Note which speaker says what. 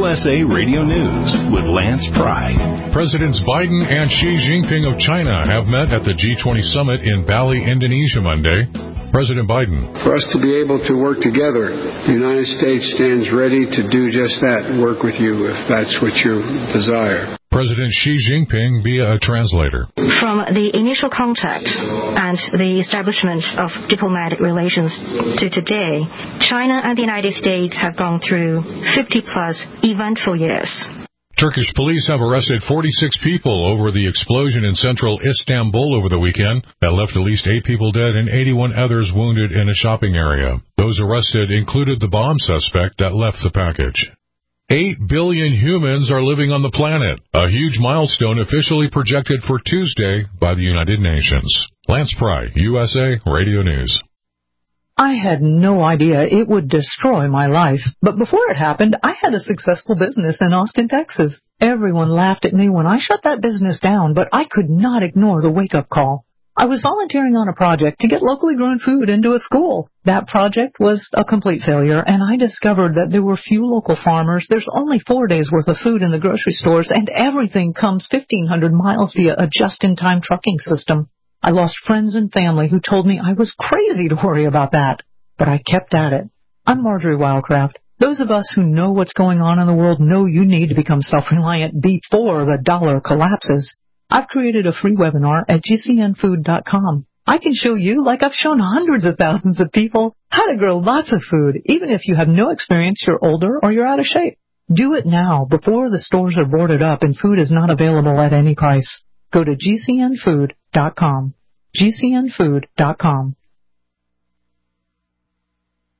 Speaker 1: USA Radio News with Lance Pry.
Speaker 2: Presidents Biden and Xi Jinping of China have met at the G20 summit in Bali, Indonesia Monday. President Biden.
Speaker 3: For us to be able to work together, the United States stands ready to do just that, work with you if that's what you desire.
Speaker 2: President Xi Jinping via a translator.
Speaker 4: From the initial contact and the establishment of diplomatic relations to today, China and the United States have gone through 50-plus eventful years.
Speaker 2: Turkish police have arrested 46 people over the explosion in central Istanbul over the weekend that left at least 8 people dead and 81 others wounded in a shopping area. Those arrested included the bomb suspect that left the package. 8 billion humans are living on the planet, a huge milestone officially projected for Tuesday by the United Nations. Lance Pry, USA Radio News.
Speaker 5: I had no idea it would destroy my life, but before it happened, I had a successful business in Austin, Texas. Everyone laughed at me when I shut that business down, but I could not ignore the wake-up call. I was volunteering on a project to get locally grown food into a school. That project was a complete failure, and I discovered that there were few local farmers. There's only 4 days worth of food in the grocery stores, and everything comes 1,500 miles via a just-in-time trucking system. I lost friends and family who told me I was crazy to worry about that, but I kept at it. I'm Marjorie Wildcraft. Those of us who know what's going on in the world know you need to become self-reliant before the dollar collapses. I've created a free webinar at gcnfood.com. I can show you, like I've shown hundreds of thousands of people, how to grow lots of food, even if you have no experience, you're older, or you're out of shape. Do it now, before the stores are boarded up and food is not available at any price. Go to gcnfood.com. gcnfood.com.